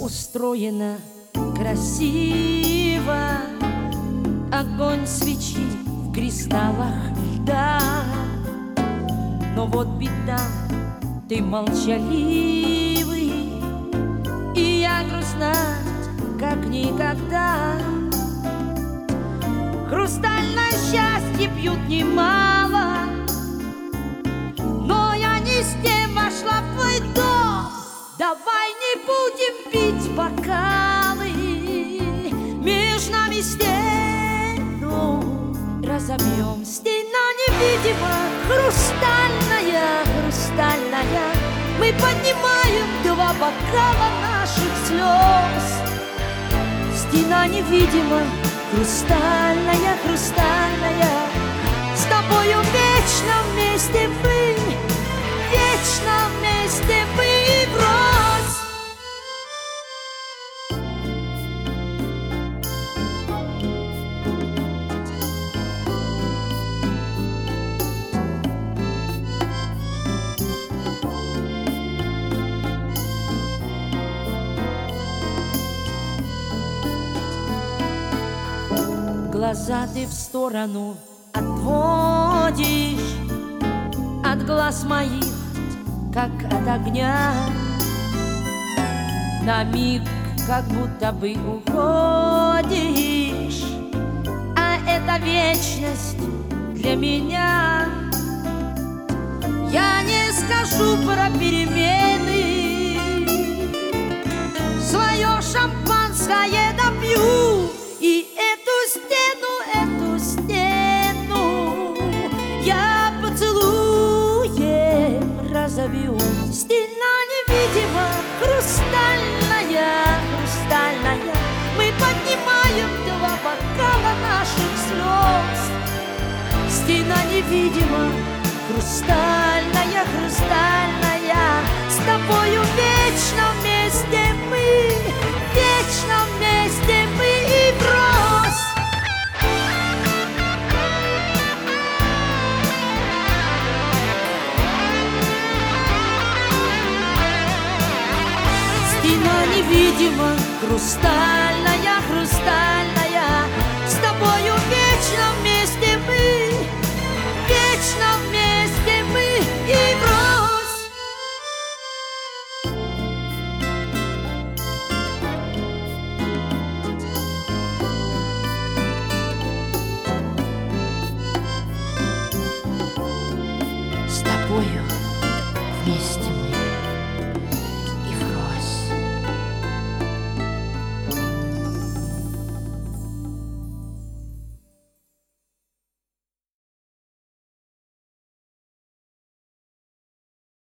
устроено красиво. Огонь свечи в кристаллах льда. Но вот беда, ты молчаливый, и я грустна, как никогда. Хрустальное счастье пьют немало, но я не с тем вошла в твой дом. Давай не будем пить бокалы, между нами стену разобьем. Стена невидима, хрустальная, хрустальная. Мы поднимаем два бокала наших слез. Стена невидима, хрустальная, хрустальная. С тобою вечно вместе мы, вечно вместе мы врозь. Глаза ты в сторону отводишь от глаз моих, как от огня. На миг как будто бы уходишь, а это вечность для меня. Я не скажу про перемены, свое шампанское допью, и эту стену я поцелуем разобью. Стена невидима, хрустальная, хрустальная. Мы поднимаем два бокала наших слез. Стена невидима, хрустальная, хрустальная. С тобою вечно вместе мы, вечно вместе мы и врозь. Стена невидима, хрустальная, хрустальная. С тобою вечно вместе мы, вечно вместе мы и врозь. С тобою